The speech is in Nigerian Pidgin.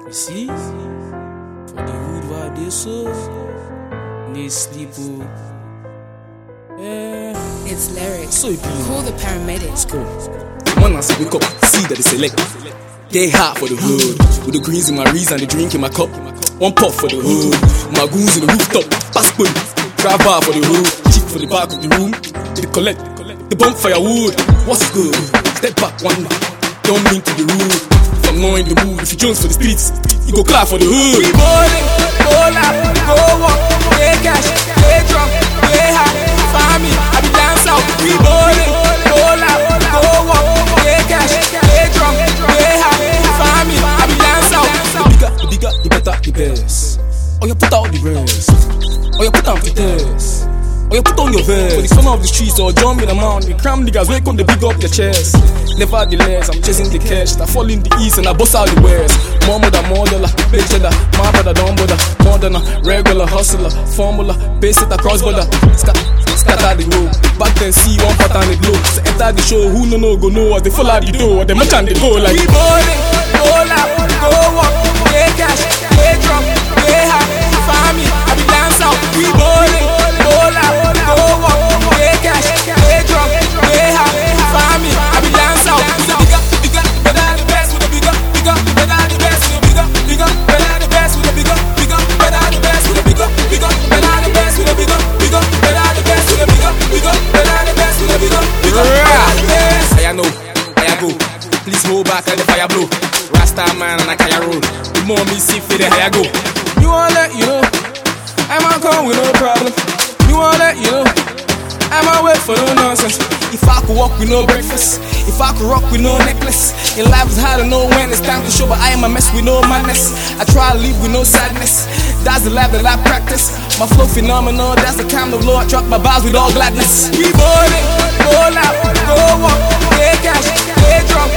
You see? For the hood while they so, they sleep. It's lyrics. So it be. Call the paramedics. Go. One as I wake up, see that they select. Get hot for the hood. With the greens in my reeds and the drink in my cup. One puff for the hood. My goons in the rooftop. Pass bully. Drive bar for the hood. Cheap for the back of the room. They collect. The bump firewood. What's good? Step back one man. Don't mean to be rude. If I'm not in the mood, if you jones for the streets, you go clap for the hood. We ballin', ball out, go walk, play cash, play drunk, play high, find me, I be dance out. We ballin', ball out, go walk, play cash, play drunk, play high, find me, I be dance out. The bigger, the better, the best. Oh, you put out the rest. Oh, you put down the test. Oh, you put on your vest. For the son of the streets or jump in the mountain. The cram niggas wake up, they big up their chest. Nevertheless, I'm chasing the cash. I fall in the east and I bust out the west. More mother, more dollar, big cheddar. My brother, don't bother. More than a regular hustler. Formula, base it across border. Scatter the road. Back then, see one pattern it low. So enter the show, who no go know as they fall out the door. They match and they go like. We ballin', ball out, go walk, play cash, play drunk, play high, find me, I be dance out. We ballin', ball out, go walk, play cash, play drunk, play high, find me, I be dance out. Bigger, better the best with a bigger, better the best with a bigger, better the best with a bigger, better the best with a bigger, better the best with a bigger, better the best with a bigger, better the best with a bigger, better the best. I know, I go. Please hold back, let the fire blow. Rasta man and I can roll. The more me see for the higher go. You wanna let you know I'm on come with no problem. You wanna let you know I'm on wait for no nonsense. If I could walk with no breakfast, if I could rock with no necklace. In life is hard to know when it's time to show, but I am a mess with no madness. I try to live with no sadness. That's the life that I practice. My flow phenomenal, that's the kind of flow I truck my bars with all gladness. We ballin', ball out, go walk, play cash, play drunk,